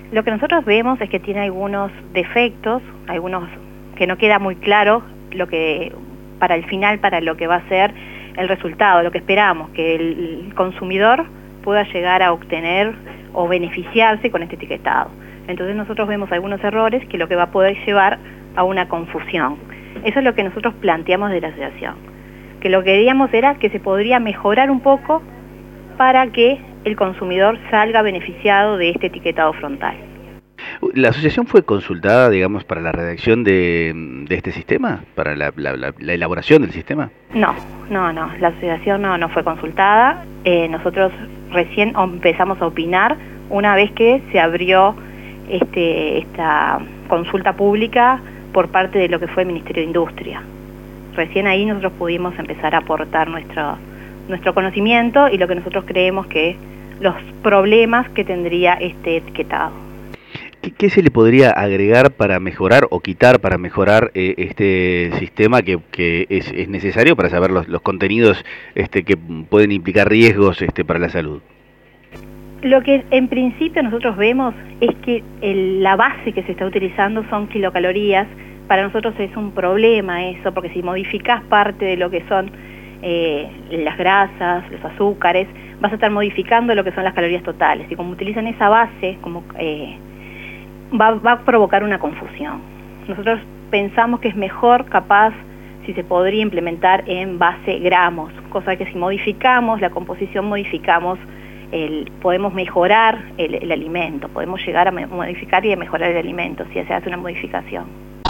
Lo que nosotros vemos es que tiene algunos defectos, algunos que no queda muy claro lo que para el final, para lo que va a ser el resultado, lo que esperamos, que el consumidor pueda llegar a obtener o beneficiarse con este etiquetado. Entonces nosotros vemos algunos errores que lo que va a poder llevar a una confusión. Eso es lo que nosotros planteamos de la asociación, que lo que queríamos era que se podría mejorar un poco para que el consumidor salga beneficiado de este etiquetado frontal. ¿La asociación fue consultada, digamos, para la redacción de este sistema? ¿Para la elaboración del sistema? No, la asociación no fue consultada. Nosotros recién empezamos a opinar una vez que se abrió esta consulta pública por parte de lo que fue el Ministerio de Industria. Recién ahí nosotros pudimos empezar a aportar nuestro conocimiento y lo que nosotros creemos que los problemas que tendría este etiquetado. ¿Qué se le podría agregar para mejorar o quitar para mejorar este sistema que es necesario para saber los contenidos que pueden implicar riesgos para la salud? Lo que en principio nosotros vemos es que la base que se está utilizando son kilocalorías. Para nosotros es un problema eso, porque si modificás parte de lo que son las grasas, los azúcares, vas a estar modificando lo que son las calorías totales. Y como utilizan esa base, va a provocar una confusión. Nosotros pensamos que es mejor, capaz, si se podría implementar en base gramos, cosa que si modificamos la composición, podemos mejorar el alimento, podemos llegar a modificar y a mejorar el alimento si se hace una modificación.